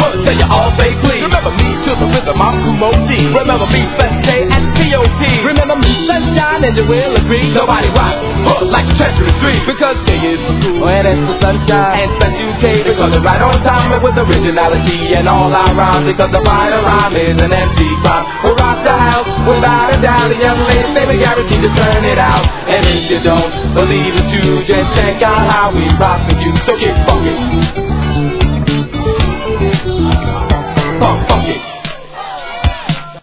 Tell you all say please. Remember me to the rhythm, I'm Kumo D. Remember me, Sensei and P.O.P. Remember me, Sunshine, and you will agree. Nobody rocks like Treachery 3. Because K is for cool, and S for sunshine, and Special K because it's right on time and with originality. And all our rhymes because the final rhyme is an empty crime. We'll rock the house without a doubt. The young ladies say we guarantee to turn it out. And if you don't believe it, you just check out how we rock with you. So get funky.